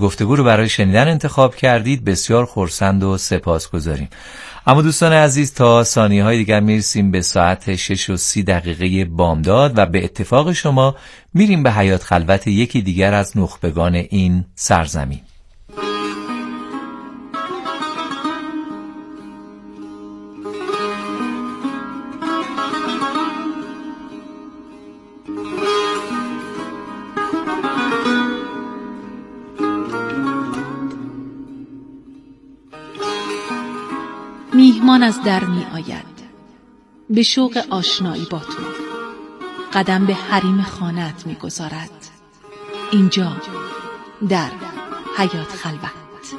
گفتگو رو برای شنیدن انتخاب کردید. بسیار خرسند و سپاسگزاریم. اما دوستان عزیز، تا ثانیه‌های دیگر میرسیم به ساعت 6:30 بامداد و به اتفاق شما میریم به حیات خلوت یکی دیگر از نخبگان این سرزمین. میهمان از در می آید به شوق آشنایی با تو، قدم به حریم خانه‌ات می گذارد، اینجا در حیات خلوت.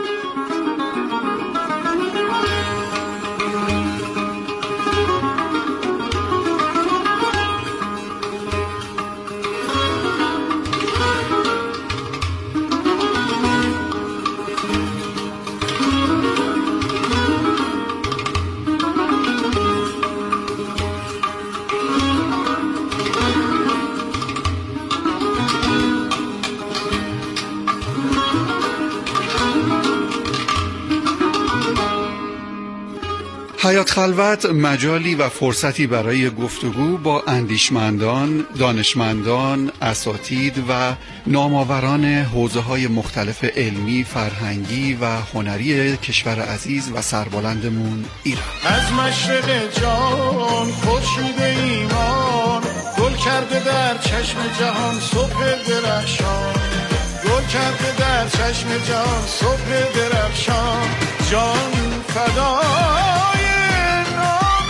حیات خلوت مجالی و فرصتی برای گفتگو با اندیشمندان، دانشمندان، اساتید و نامآوران حوزه‌های مختلف علمی، فرهنگی و هنری کشور عزیز و سربلندمون ایران. از مشرق جان خورشید ایمان گل کرده در چشم جهان صبح درخشان، گل کرده در چشم جهان صبح درخشان، جان فدای نام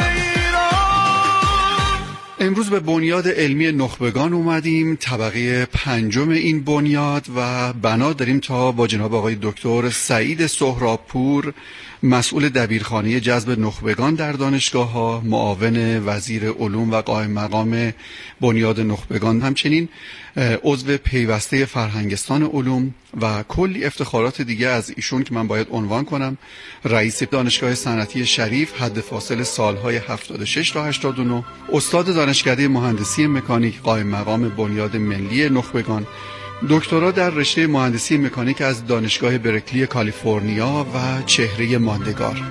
ایران. امروز به بنیاد علمی نخبگان اومدیم، طبقه 5 این بنیاد، و بنا داریم تا با جناب آقای دکتر سعید سهرابپور، مسئول دبیرخانه جذب نخبگان در دانشگاه‌ها، معاون وزیر علوم و قائم مقام بنیاد نخبگان، همچنین عضو پیوسته فرهنگستان علوم و کلی افتخارات دیگه از ایشون که من باید عنوان کنم، رئیس دانشگاه صنعتی شریف حد فاصل سالهای 76 تا 89، استاد دانشکده مهندسی مکانیک، قائم مقام بنیاد ملی نخبگان، دکترا در رشته مهندسی مکانیک از دانشگاه برکلی کالیفرنیا و چهره ماندگار.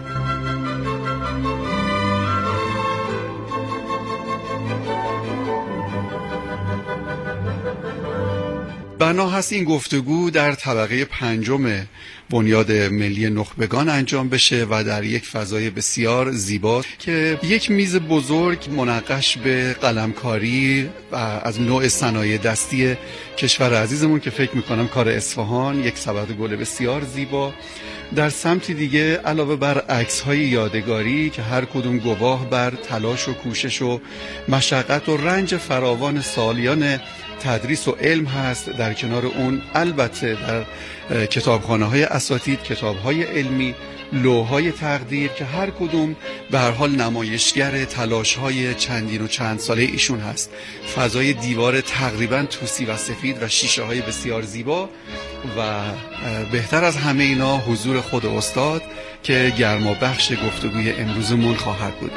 بنا هست این گفتگو در طبقه 5 بنیاد ملی نخبگان انجام بشه و در یک فضای بسیار زیبا که یک میز بزرگ منقش به قلمکاری و از نوع صنایع دستی کشور عزیزمون که فکر میکنم کار اصفهان، یک سبد گل بسیار زیبا، در سمت دیگه علاوه بر عکس‌های یادگاری که هر کدوم گواه بر تلاش و کوشش و مشقت و رنج فراوان سالیان تدریس و علم هست، در کنار اون البته در کتابخانه‌های اساتید کتاب‌های علمی، لوح‌های تقدیر که هر کدوم به هر حال نمایشگر تلاش‌های چندین و چند ساله ایشون هست، فضای دیوار تقریباً توسی و سفید و شیشه‌های بسیار زیبا، و بهتر از همه اینا حضور خود استاد که گرما بخش گفتگوی امروزمون خواهد بود.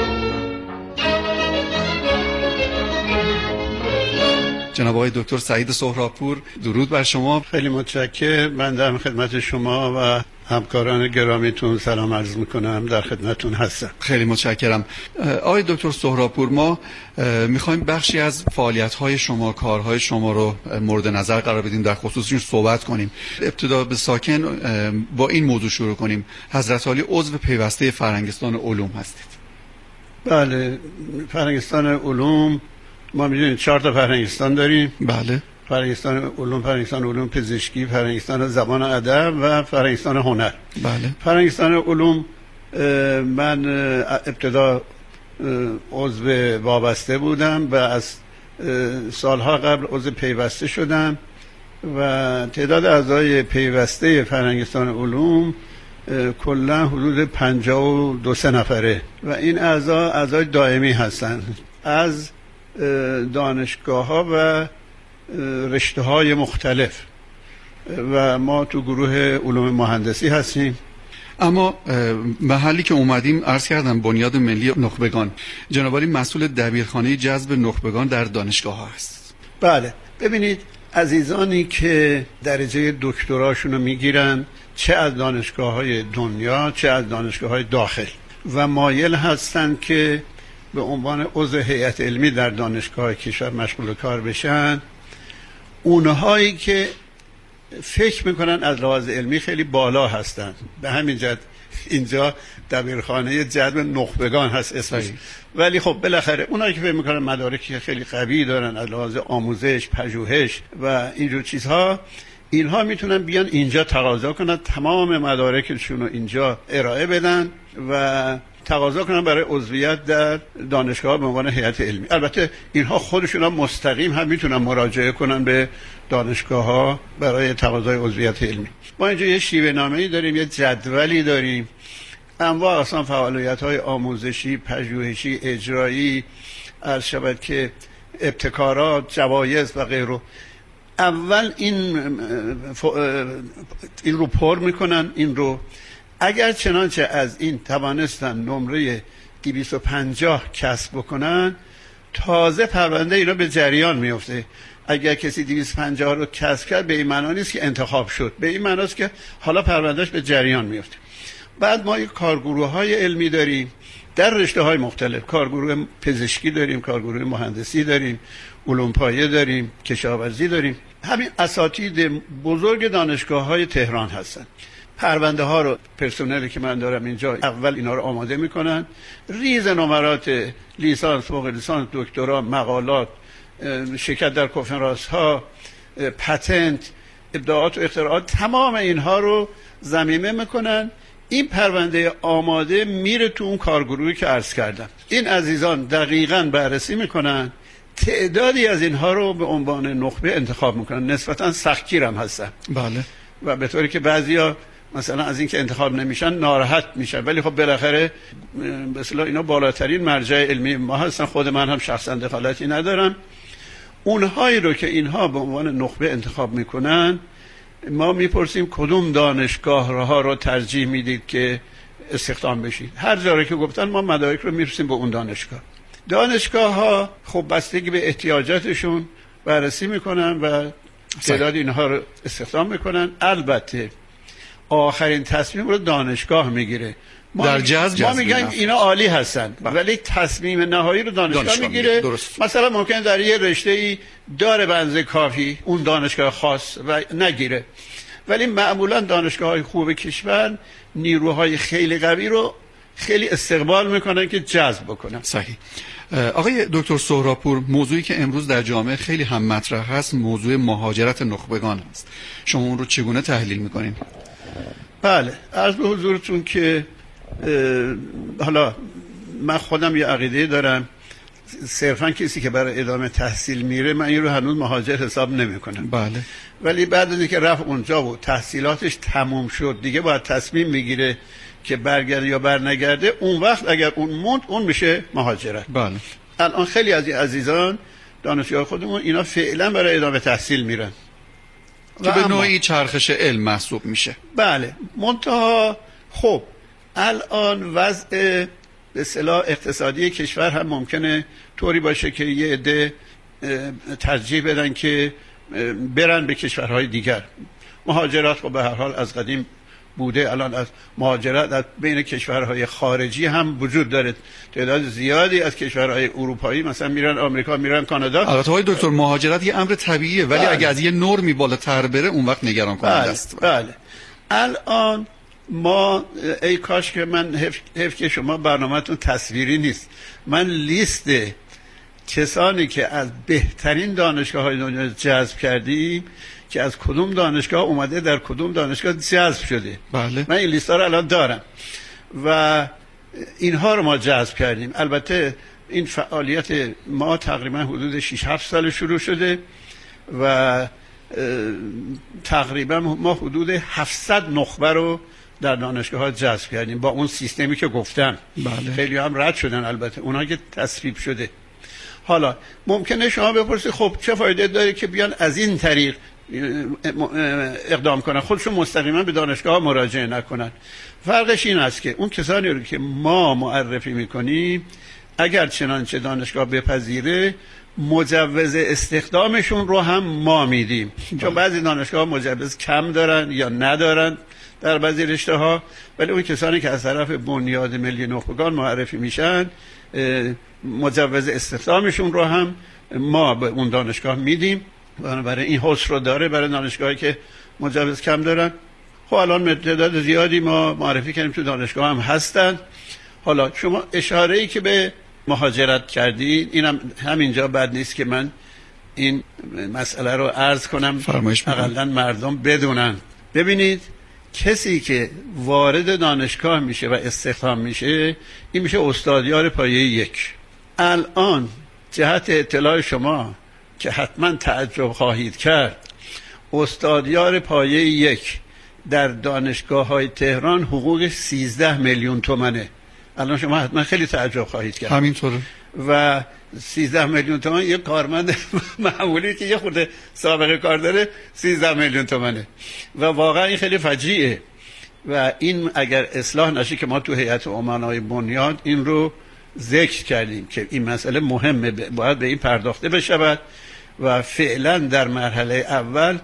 جناب آقای دکتر سعید سهرابپور، درود بر شما. خیلی متشکرم. من در خدمت شما و همکاران گرامیتون سلام عرض میکنم، در خدمتون هستم. خیلی متشکرم. آقای دکتر سهرابپور، ما میخوایم بخشی از فعالیت‌های شما، کارهای شما رو مورد نظر قرار بدیم، در خصوصش صحبت کنیم. ابتدا به ساکن با این موضوع شروع کنیم. حضرت عالی عضو پیوسته فرهنگستان علوم هستید. بله، فرهنگستان علوم ما میدونید 4 تا فرهنگستان داریم. بله. فرهنگستان علوم، فرهنگستان علوم پزشکی، فرهنگستان زبان ادب و فرهنگستان هنر. بله. فرهنگستان علوم من ابتدا عضو وابسته بودم و از سالها قبل عضو پیوسته شدم و تعداد اعضای پیوسته فرهنگستان علوم کلا حدود 52 نفره و این اعضای دائمی هستند از دانشگاه‌ها و رشته‌های مختلف و ما تو گروه علوم مهندسی هستیم. اما محلی که اومدیم عرض کردم بنیاد ملی نخبگان، جناب عالی مسئول دبیرخانه جذب نخبگان در دانشگاه ها هست. بله، ببینید عزیزانی که درجه دکتراشون رو میگیرن، چه از دانشگاه‌های دنیا چه از دانشگاه‌های داخل، و مایل هستن که به عنوان عضو هیئت علمی در دانشگاه کشور مشغول کار بشن، اونهایی که فکر میکنن از لحاظ علمی خیلی بالا هستن، به همین جهت اینجا دبیرخانه جذب نخبگان هست اسمش. ولی خب بالاخره اونایی که فکر میکنن مدارکی خیلی قوی دارن از لحاظ آموزش، پژوهش و اینجور چیزها، اینها میتونن بیان اینجا تقاضا کنن تمام مدارکشون رو اینجا ارائه بدن و تقاضا کنن برای عضویت در دانشگاه به عنوان هیئت علمی. البته اینها خودشون هم مستقیم هم میتونن مراجعه کنن به دانشگاه ها برای تقاضای عضویت علمی. ما اینجا یه شیوه نامه‌ای داریم، یه جدولی داریم، انواع اقسام فعالیت‌های آموزشی، پژوهشی، اجرایی، عرض شود که ابتکارات، جوایز و غیره. اول این رو پر میکنن، این رو اگر چنانچه از این توانستن نمره 250 کسب بکنن، تازه پرونده اینا به جریان میفته. اگر کسی 250 رو کسب کرد، به این معنا نیست که انتخاب شد، به این معناست که حالا پروندهش به جریان میفته. بعد ما یک کارگروه‌های علمی داریم در رشته‌های مختلف، کارگروه پزشکی داریم، کارگروه مهندسی داریم، علوم پایه داریم، کشاورزی داریم. همین اساتید بزرگ دانشگاه‌های تهران هستن. پرونده ها رو پرسنلی که من دارم اینجا اول اینا رو آماده میکنن، ریز نمرات لیسانس، فوق لیسانس، دکترا، مقالات، شرکت در کنفرانس ها، پتنت، ابداعات و اختراعات، تمام اینها رو ضمیمه میکنن. این پرونده آماده میره تو اون کارگروهی که عرض کردم. این عزیزان دقیقاً بررسی میکنن، تعدادی از اینها رو به عنوان نخبه انتخاب میکنن، نسبتاً سختگیر هم هستن. بله. و به طوری که بعضیا مثلا از این که انتخاب نمیشن ناراحت میشن، ولی خب بالاخره به اصطلاح اینا بالاترین مرجع علمی ما هستن. خود من هم شخصا دخالتی ندارم. اونهایی رو که اینها به عنوان نخبه انتخاب میکنن، ما میپرسیم کدوم دانشگاه ها رو ترجیح میدید که استخدام بشید. هر جایی که گفتن ما مدارک رو میرسیم به اون دانشگاه. دانشگاه ها خب بستگی به احتیاجاتشون بررسی میکنن و تعداد اینها رو استخدام میکنن. البته آخرین تصمیم رو دانشگاه میگیره. در جذب ما میگیم اینا عالی هستن، ولی تصمیم نهایی رو دانشگاه میگیره. مثلا ممکن در یه رشته‌ای داره بنز کافی اون دانشگاه خاص و نگیره، ولی معمولا دانشگاه‌های خوب کشور نیروهای خیلی قوی رو خیلی استقبال میکنن که جذب بکنن. صحیح. آقای دکتر سهراپور، موضوعی که امروز در جامعه خیلی هم مطرح هست موضوع مهاجرت نخبگان است. شما اون رو چگونه تحلیل میکنین؟ بله، عرض به حضورتون که حالا من خودم یه عقیده دارم، صرفا کسی که برای ادامه تحصیل میره من این رو هنوز مهاجر حساب نمی کنم. بله. ولی بعد از اینکه رفت اونجا و تحصیلاتش تموم شد، دیگه باید تصمیم میگیره که برگرده یا برنگرده. اون وقت اگر اون موند، اون میشه مهاجرت. بله. الان خیلی از عزیزان دانشجوی خودمون اینا فعلا برای ادامه تحصیل میرن که به نوعی چرخش علم محسوب میشه. بله. منتها خب الان وضع به اصطلاح اقتصادی کشور هم ممکنه طوری باشه که یه عده ترجیح بدن که برن به کشورهای دیگر. مهاجرت خب به هر حال از قدیم بوده. الان از مهاجرت از بین کشورهای خارجی هم وجود داره. تعداد زیادی از کشورهای اروپایی مثلا میرن آمریکا، میرن کانادا. البته های دکتر مهاجرت یه امر طبیعیه، ولی بله. اگه از یه نرمی بالاتر بره اون وقت نگران کننده است. بله. الان ما ای کاش که من حیف که شما برنامه‌تون تصویری نیست. من لیست کسانی که از بهترین دانشگاه‌های دنیا جذب کردیم که از کدوم دانشگاه اومده در کدوم دانشگاه جذب شده. بله. من این لیست‌ها رو الان دارم و اینها رو ما جذب کردیم. البته این فعالیت ما تقریبا حدود 6-7 سال شروع شده و تقریبا ما حدود 700 نخبه رو در دانشگاه ها جذب کردیم با اون سیستمی که گفتم. بله. خیلی هم رد شدن البته اونها که تصویب شده. حالا ممکنه شما بپرسید خب چه فایده داره که بیان از این طریق اقدام کنن، خودشون مستقیما به دانشگاه ها مراجعه نکنن؟ فرقش این است که اون کسانی رو که ما معرفی میکنیم اگر چنانچه دانشگاه بپذیره مجوز استخدامشون رو هم ما میدیم، چون بعضی دانشگاه مجوز کم دارن یا ندارن در بعضی رشته ها، ولی اون کسانی که از طرف بنیاد ملی نخبگان معرفی میشن مجوز استخدامشون رو هم ما به اون دانشگاه میدیم. برای این حس رو داره برای دانشگاهی که مجوز کم دارن. خب الان تعداد زیادی ما معرفی کردیم تو دانشگاه هم هستن. حالا شما اشاره‌ای که به مهاجرت کردید، اینم همینجا بد نیست که من این مسئله رو عرض کنم حداقل مردم بدونن. ببینید کسی که وارد دانشگاه میشه و استخدام میشه این میشه استادیار پایه 1. الان جهت اطلاع شما که حتما تعجب خواهید کرد، استادیار پایه 1 در دانشگاه‌های تهران حقوقش 13 میلیون تومانه. الان شما حتما خیلی تعجب خواهید کرد. همینطوره. و 13 میلیون تومان یک کارمند معمولی که یه خورده سابقه کار داره 13 میلیون تومانه و واقعا این خیلی فجیعه و این اگر اصلاح نشه که ما تو هیئت امنای بنیاد این رو ذکر کردیم که این مسئله مهمه، باید به این پرداخته بشود و فعلا در مرحله اول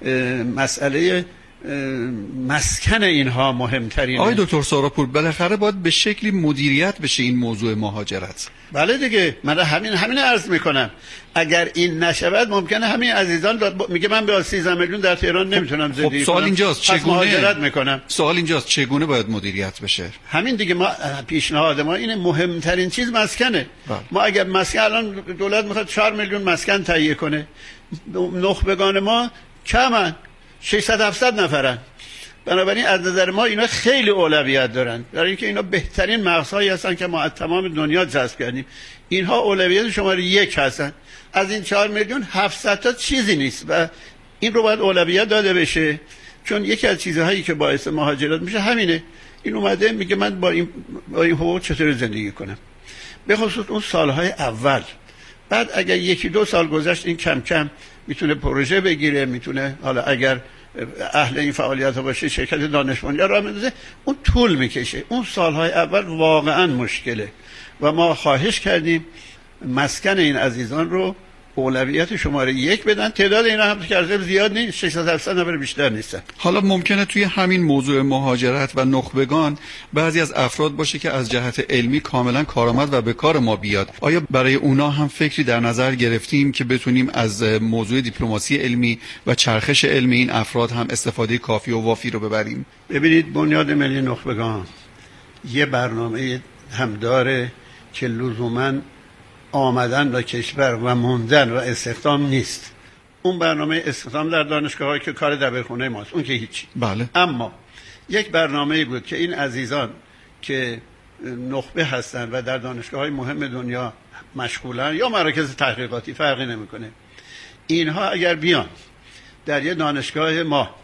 مسئله مسکن اینها مهمترینه. آقای دکتر ساراپور بالاخره باید به شکلی مدیریت بشه این موضوع مهاجرت. بله دیگه، من همین عرض میکنم. اگر این نشود ممکنه همین عزیزان میگه من به 13 میلیون در تهران نمیتونم زندگی کنم. سوال اینجاست چگونه مهاجرت میکنم. سوال اینجاست چگونه باید مدیریت بشه؟ همین دیگه، ما پیشنهاد ما اینه، مهمترین چیز مسکنه. ما اگر مسکن الان دولت میخواد 4 میلیون مسکن تهیه کنه، نخبگان ما کمن 600-700 نفرن، بنابراین از نظر ما اینا خیلی اولویت دارن، برای اینکه اینا بهترین مغزهایی هستن که ما از تمام دنیا جذب کردیم. اینها اولویت شماره 1 هستن. از این 4 میلیون 700 تا چیزی نیست و این رو باید اولویت داده بشه، چون یکی از چیزهایی که باعث مهاجرت میشه همینه. این اومده میگه من با این حقوق چطور زندگی کنم، به خصوص اون سالهای اول. بعد اگر 1-2 سال گذشت این کم کم میتونه پروژه بگیره، میتونه حالا اگر اهل این فعالیت ها باشه شرکت دانش بنیاد راه بندازه، اون طول میکشه. اون سالهای اول واقعا مشکله و ما خواهش کردیم مسکن این عزیزان رو اولویت شماره 1 بدن. تعداد اینا هم که زیاد نیست، 600-700 نفر بیشتر نیستن. حالا ممکنه توی همین موضوع مهاجرت و نخبگان بعضی از افراد باشه که از جهت علمی کاملا کارآمد و به کار ما بیاد. آیا برای اونا هم فکری در نظر گرفتیم که بتونیم از موضوع دیپلماسی علمی و چرخش علمی این افراد هم استفاده کافی و وافی رو ببریم؟ ببینید بنیاد ملی نخبگان یه برنامه هم داره که لزوماً آمدن به کشور و موندن و استخدام نیست. اون برنامه استخدام در دانشگاه‌ها که کار دبیرخونه ماست، اون که هیچی. بله. اما یک برنامه بود که این عزیزان که نخبه هستن و در دانشگاه‌های مهم دنیا مشغولن یا مراکز تحقیقاتی فرقی نمی‌کنه، اینها اگر بیان در یه دانشگاه ما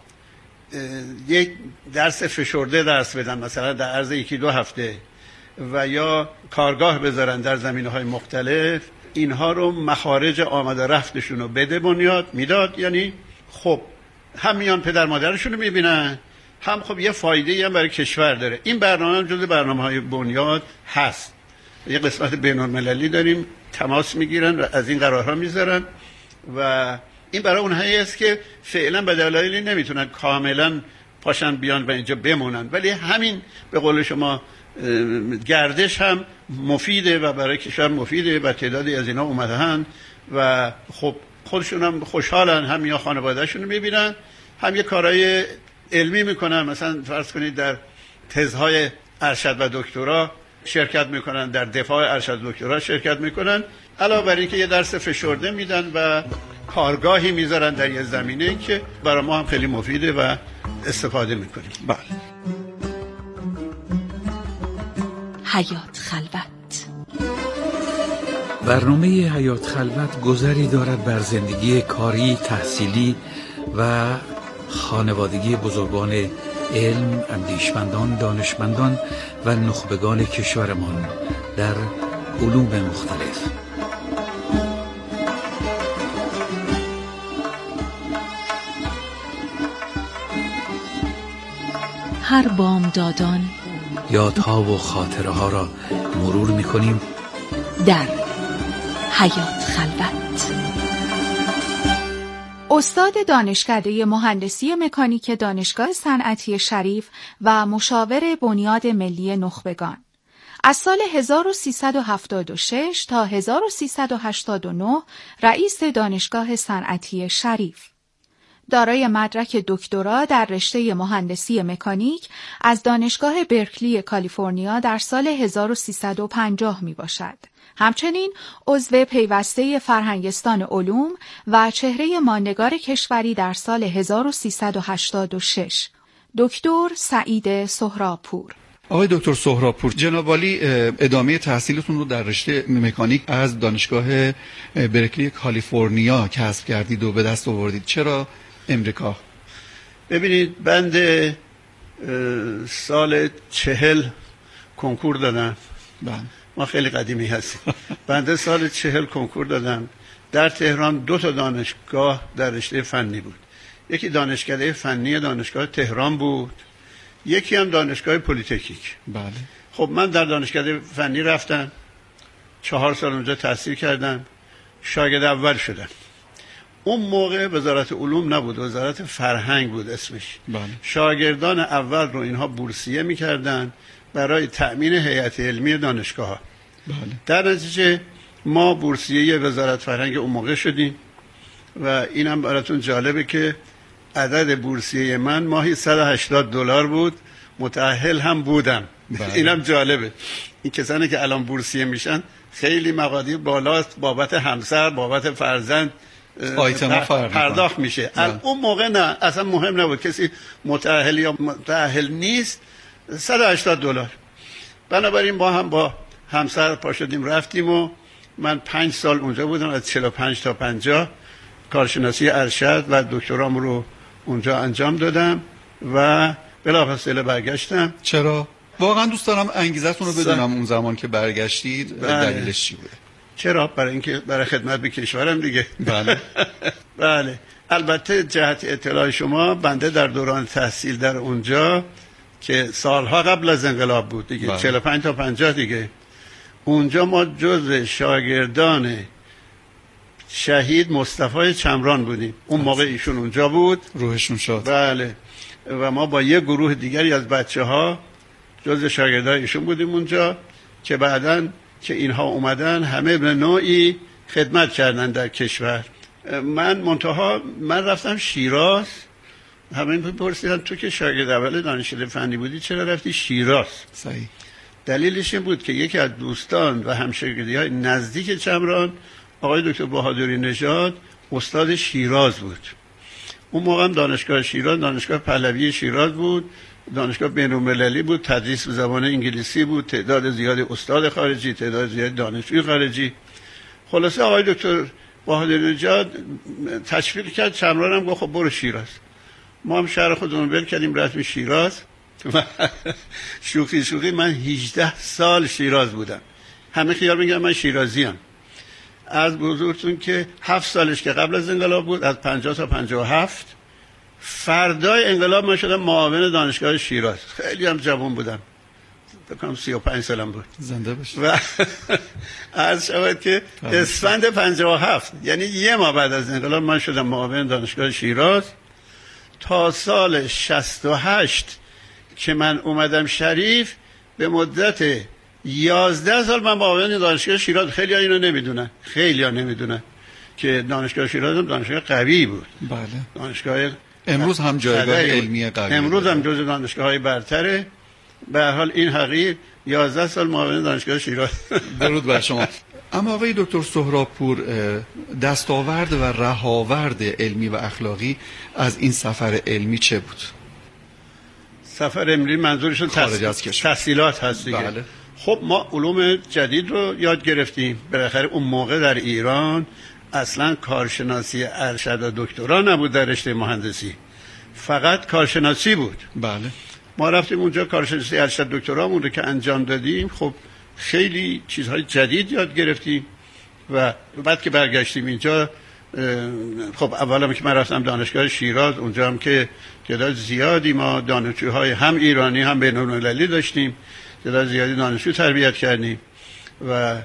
یک درس فشرده درس بدن، مثلا در عرض 1-2 هفته، و یا کارگاه بذارن در زمینه‌های مختلف، اینها رو مخارج آمده رفتشون رو بده بنیاد میداد. یعنی خب هم میان پدر مادرشون رو میبینن، هم خب یه فایده‌ای هم برای کشور داره. این برنامه هم جزو برنامه‌های بنیاد هست. یه قسمت بین‌المللی داریم، تماس میگیرن و از این قرارها میذارن و این برای اونهایی است که فعلا به دلایلی نمیتونن کاملا پاشن بیان و اینجا بمونن، ولی همین به قول شما گردش هم مفیده و برای کشور مفیده و تعدادی از اینا اومدن و خب خودشون هم خوشحالن، هم یا خانوادهشون رو میبینن، هم یه کارهای علمی میکنن. مثلا فرض کنید در تزهای ارشد و دکترا شرکت میکنن، در دفاع ارشد و دکترا شرکت میکنن، علاوه بر اینکه یه درس فشرده میدن و کارگاهی میذارن در یه زمینه که برای ما هم خیلی مفیده و استفاده میکنیم. بله. حیات خلوت. برنامه حیات خلوت گذری دارد بر زندگی کاری، تحصیلی و خانوادگی بزرگان علم، اندیشمندان، دانشمندان و نخبگان کشورمان در علوم مختلف. هر بامدادان یادها و خاطره ها را مرور می‌کنیم در حیات خلوت. استاد دانشکده مهندسی مکانیک دانشگاه صنعتی شریف و مشاور بنیاد ملی نخبگان، از سال 1376 تا 1389 رئیس دانشگاه صنعتی شریف. دارای مدرک دکترا در رشته مهندسی مکانیک از دانشگاه برکلی کالیفرنیا در سال 1350 می باشد. همچنین عضو پیوسته فرهنگستان علوم و چهره ماندگار کشوری در سال 1386. دکتر سعید سهراپور. آقای دکتر سهراپور، جناب عالی ادامه تحصیلتون رو در رشته مکانیک از دانشگاه برکلی کالیفرنیا کسب کردید و به دست آوردید. چرا امریکا؟ ببینید، بنده سال 40 کنکور دادم. ما خیلی قدیمی هستیم. بنده سال 40 کنکور دادم. در تهران 2 تا دانشگاه در رشته فنی بود. یکی دانشکده فنی دانشگاه تهران بود، یکی هم دانشگاه پلی‌تکنیک. بله. خب من در دانشکده فنی رفتم، 4 سال اونجا تحصیل کردم، شاگرد اول شدم. اون موقع وزارت علوم نبود، وزارت فرهنگ بود اسمش. بله. شاگردان اول رو اینها بورسیه میکردن برای تأمین هیئت علمی دانشگاه ها. بله. در نتیجه ما بورسیه وزارت فرهنگ اون موقع شدیم و اینم براتون جالبه که عدد بورسیه من ماهی $180 بود. متأهل هم بودم. بله. اینم جالبه. این کسانی که الان بورسیه میشن خیلی مقادیر بالاست، بابت همسر، بابت فرزند پرداخت میشه. اون موقع نه، اصلا مهم نبود کسی متأهل یا متأهل نیست. $180. بنابراین ما هم با همسر پا شدیم رفتیم و من 5 سال اونجا بودم، از 45 تا 50 کارشناسی ارشد و دکترام رو اونجا انجام دادم و بلافاصله برگشتم. چرا؟ واقعا دوست دارم انگیزتون رو بدونم اون زمان که برگشتید دلیلش چی بوده؟ چرا؟ برای اینکه برای خدمت به کشورم دیگه. بله. بله. البته جهت اطلاع شما، بنده در دوران تحصیل در اونجا که سالها قبل از انقلاب بود دیگه، 45 تا 50 دیگه، اونجا ما جزء شاگردان شهید مصطفی چمران بودیم. اون موقع ایشون اونجا بود، روحشون شاد. بله. و ما با یک گروه دیگری از بچه‌ها جزء شاگردای ایشون بودیم اونجا که بعداً که اینها اومدن همه به نوعی خدمت کردن در کشور. من رفتم شیراز. همه پرسیدن تو که شاگرد اول دانشکده فنی بودی چرا رفتی شیراز؟ صحیح. دلیلش این بود که یکی از دوستان و همشاگردی‌های نزدیک چمران، آقای دکتر بهادری نژاد، استاد شیراز بود. اون موقع هم دانشگاه شیراز دانشگاه پهلوی شیراز بود، دانشگاه بین‌المللی بود، تدریس به زبان انگلیسی بود، تعداد زیادی استاد خارجی، تعداد زیادی دانشجوی خارجی. خلاصه آقای دکتر بهادری نژاد تشویق کرد چمران، هم گفت خب برو شیراز. ما هم شهر خودمون ول کردیم رفتیم شیراز. شوخی من 18 سال شیراز بودم. همه خیال میگن من شیرازیم. از بزرگتون که 7 سالش که قبل از انقلاب بود، از 50 تا 57. فردای انقلاب من شدم معاون دانشگاه شیراز. خیلی هم جوان بودم، بکنم 35 سالم بود. زنده باشید. و عرض شود که اسفند 57، یعنی یه ماه بعد از انقلاب من شدم معاون دانشگاه شیراز. تا سال 68 که من اومدم شریف، به مدت 11 سال من معاون دانشگاه شیراز. خیلی ها اینو نمیدونن، خیلی ها نمیدونن که دانشگاه شیراز هم دانشگاه قوی بود. بله. دانشگاه امروز هم جایگاه علمی قوی، امروز هم جزو دانشگاه‌های برتره. به هر حال این حقیر 11 سال معاون دانشگاه شیراز. درود بر شما. اما آقای دکتر سهراپور، دستاورد و رهاورد علمی و اخلاقی از این سفر علمی چه بود؟ سفر علمی منظورشون خارج از کشور تحصیلات هست دیگه. بله. خب ما علوم جدید رو یاد گرفتیم. بالاخره اون موقع در ایران اصلا کارشناسی ارشد و دکترا نبود در رشته مهندسی، فقط کارشناسی بود. بله. ما رفتیم اونجا کارشناسی ارشد دکترامون رو که انجام دادیم، خب خیلی چیزهای جدید یاد گرفتیم و بعد که برگشتیم اینجا، خب اولا که من رفتم دانشگاه شیراز، اونجا هم که تعداد زیادی ما دانشجوهای هم ایرانی هم بین‌المللی داشتیم، تعداد زیادی دانشجو تربیت کردیم و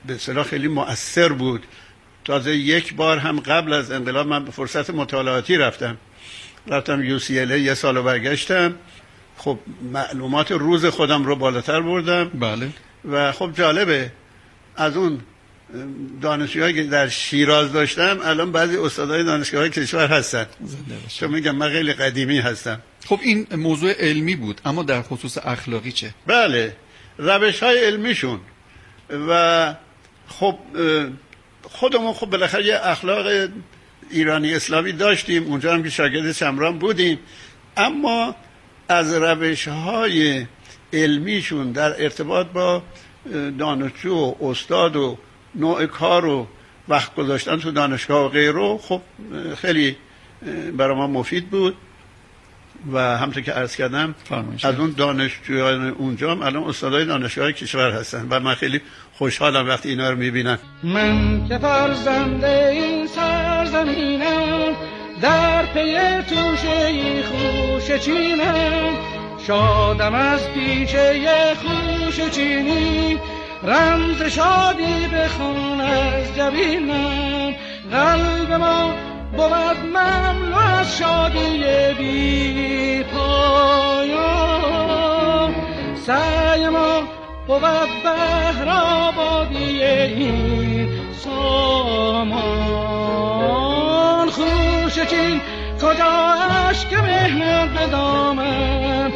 به اصطلاح خیلی مؤثر بود. تازه یک بار هم قبل از انقلاب من به فرصت مطالعاتی رفتم UCLA یه سال برگشتم. خب معلومات روز خودم رو بالاتر بردم. بله. و خب جالبه از اون دانشجوهایی که در شیراز داشتم الان بعضی استادای دانشگاه‌های کشور هستن. چون میگم من خیلی قدیمی هستم. خب این موضوع علمی بود، اما در خصوص اخلاقی چه؟ بله، روش‌های علمیشون و خب خودمون خب بالاخره یه اخلاق ایرانی اسلامی داشتیم، اونجا هم که شاگرد شمران بودیم، اما از روش‌های علمیشون در ارتباط با دانشجو و استاد و نوع کار و وقت گذاشتن تو دانشگاه و غیره خب خیلی برای ما مفید بود و همونطور که عرض کردم از اون دانشجویان اونجا هم الان استادای دانشگاه کشور هستن و من خیلی خوشحالم وقتی اینا رو میبینم. من که فرزند این سرزمینم، در پی توشه خوش چینم، شادم از پیشه خوش چینی، رمز شادی بخوان از جبینم. قلب ما بود مملو از شادی بی پایان، سعی ما بود بهر آبادی این سامان. خوش چین کجا اشک مهنت به دامن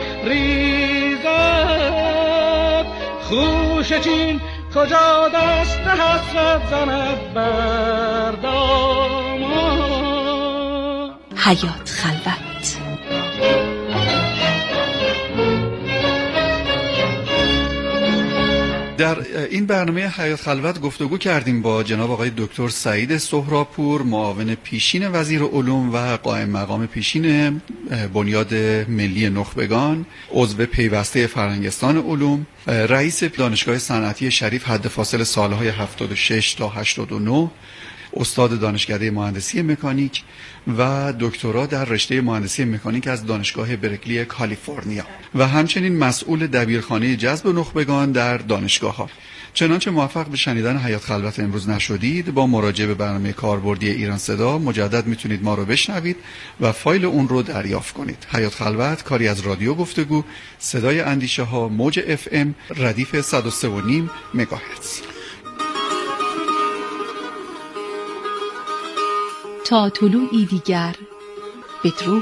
ریزد، خوش چین کجا دست حسرت زند بر دامان. حیات خلوت. در این برنامه حیات خلوت گفتگو کردیم با جناب آقای دکتر سعید سهرابپور، معاون پیشین وزیر علوم و قائم مقام پیشین بنیاد ملی نخبگان، عضو پیوسته فرهنگستان علوم، رئیس دانشگاه صنعتی شریف حد فاصل سالهای 76 تا 89، استاد دانشکده مهندسی مکانیک و دکترا در رشته مهندسی مکانیک از دانشگاه برکلی کالیفرنیا و همچنین مسئول دبیرخانه جذب نخبگان در دانشگاه‌ها. چنانچه موفق به شنیدن حیات خلوت امروز نشدید، با مراجعه به برنامه کاربردی ایران صدا مجدد میتونید ما رو بشنوید و فایل اون رو دریافت کنید. حیات خلوت کاری از رادیو گفتگو، صدای اندیشه ها، موج FM ردیف 103.5 مگاهرتز. تا طلوعی دیگر بدرود.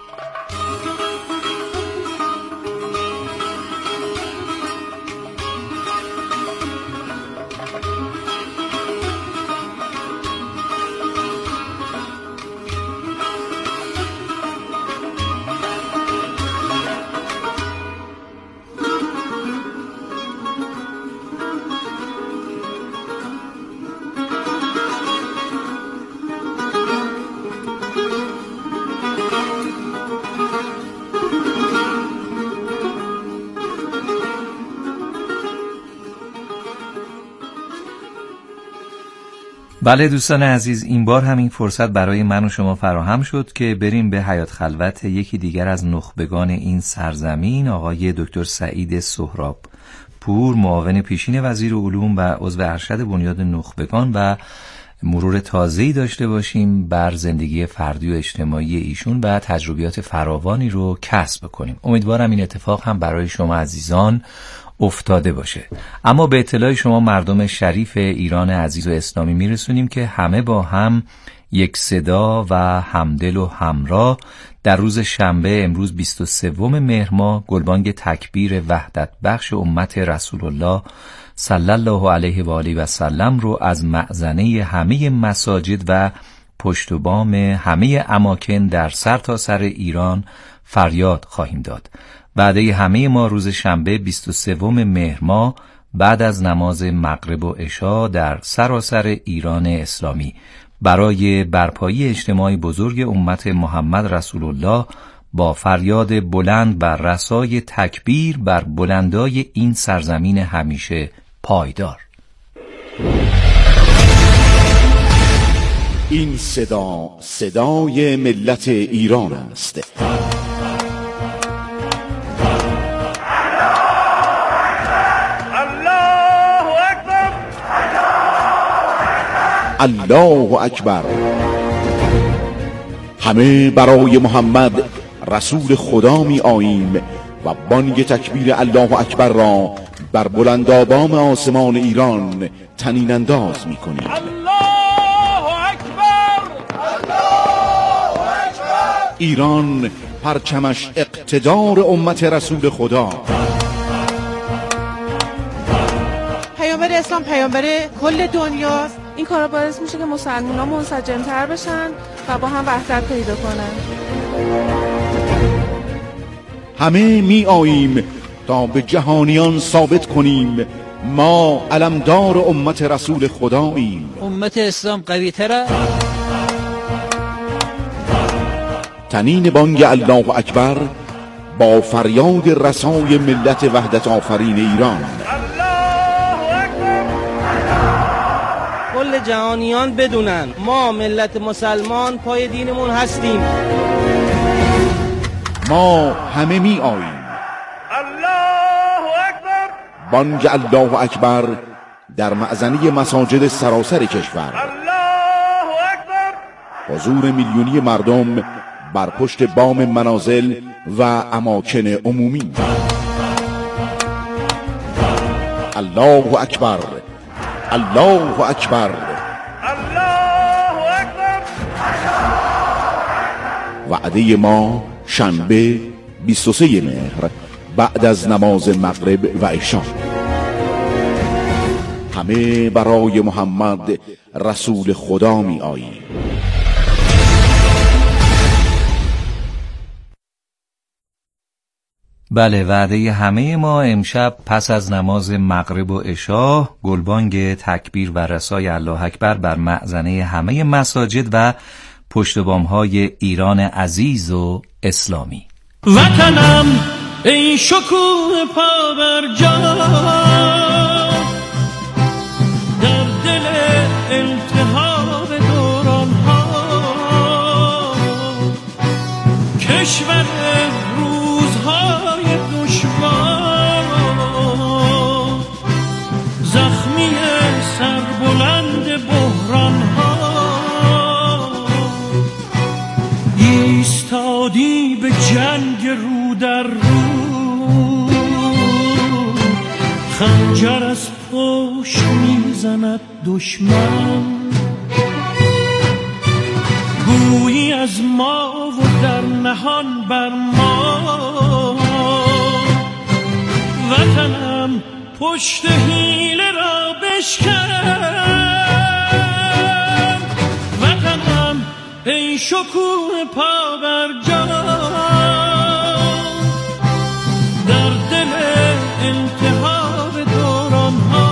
بله دوستان عزیز، این بار هم این فرصت برای من و شما فراهم شد که بریم به حیات خلوت یکی دیگر از نخبگان این سرزمین، آقای دکتر سعید سهرابپور، معاون پیشین وزیر علوم و عضو ارشد بنیاد نخبگان و مرور تازه‌ای داشته باشیم بر زندگی فردی و اجتماعی ایشون و تجربیات فراوانی رو کسب کنیم. امیدوارم این اتفاق هم برای شما عزیزان افتاده باشه. اما به اطلاع شما مردم شریف ایران عزیز و اسلامی میرسونیم که همه با هم یک صدا و همدل و همراه در روز شنبه امروز 23 مهر ماه گلبانگ تکبیر وحدت بخش امت رسول الله صلی الله علیه و آله و سلم رو از مأذنه همه مساجد و پشت و بام همه اماکن در سرتاسر ایران فریاد خواهیم داد. وعده همه ما روز شنبه 23 مهر ماه بعد از نماز مغرب و عشا در سراسر ایران اسلامی برای برپایی اجتماعی بزرگ امت محمد رسول الله با فریاد بلند بر رسای تکبیر بر بلندای این سرزمین همیشه پایدار. این صدا صدای ملت ایران است. الله اکبر. الله اکبر. همه برای محمد رسول خدا می آییم و بانگ تکبیر الله اکبر را بر بلندآبام آسمان ایران طنین انداز می کنیم. الله اکبر، الله اکبر. ایران پرچمش اقتدار امت رسول خدا. پیامبر اسلام پیامبر کل دنیاست. این کارا باعث میشه که مسلمان‌ها منسجم‌تر بشن و با هم وحدت پیدا کنن. همه می آییم تا به جهانیان ثابت کنیم ما علمدار امت رسول خداییم. امت اسلام قوی تره. طنین بانگ الله اکبر با فریاد رسای ملت وحدت آفرین ایران. کل جهانیان بدونن ما ملت مسلمان پای دینمون هستیم. ما همه می آییم. الله اکبر. بانگ الله اکبر در معزنی مساجد سراسر کشور. الله اکبر. حضور میلیونی مردم بر پشت بام منازل و اماکن عمومی. الله اکبر، الله اکبر، الله اکبر. وعده ما شنبه 23 مهر بعد از نماز مغرب و عشا. همه برای محمد رسول خدا می آییم. بله، وعده همه ما امشب پس از نماز مغرب و عشا گلبانگ تکبیر و رسای الله اکبر بر معزنه همه مساجد و پشت بام‌های ایران عزیز و اسلامی. وطنم ای شکوه پا بر جا، در دل التهاب دوران‌ها، کشور روزهای دشوار، زخمی سربلند بحران‌ها، ایستادی به جنگ رو در رو، خنجر از پشت میزند دشمن، گویی از ما و در نهان بر ما. وطنم پشت حیله را بشکن، وطنم ای شکوه پا بر جا، در دل التهاب دوران‌ها،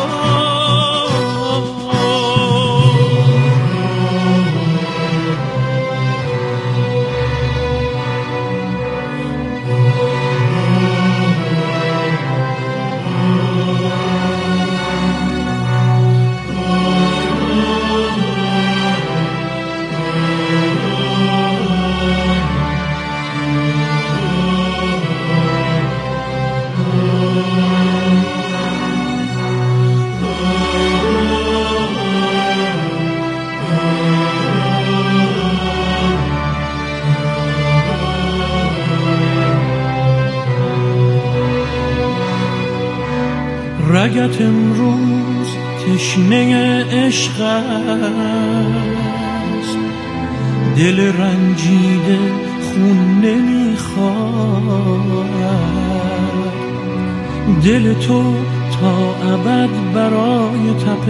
رگت امروز تشنه عشق است، دل رنجیده خون نمیخواد، دل تو تا ابد برای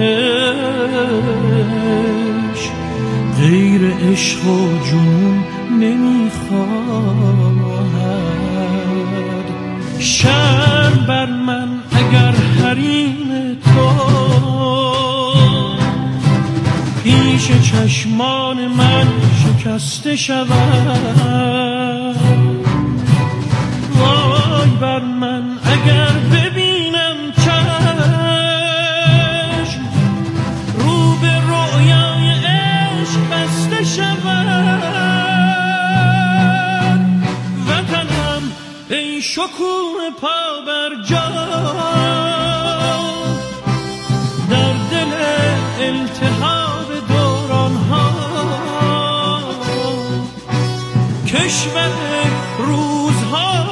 تپش غیر عشق و جنون نمیخواد. شرم بر من اگر حریم تو پیش چشمان من شکسته شود، وای بر من اگر ببینم چشم رو به رویای عشق بسته شود. وطنم ای شکوه پا بر جا، در دل التهاب کشور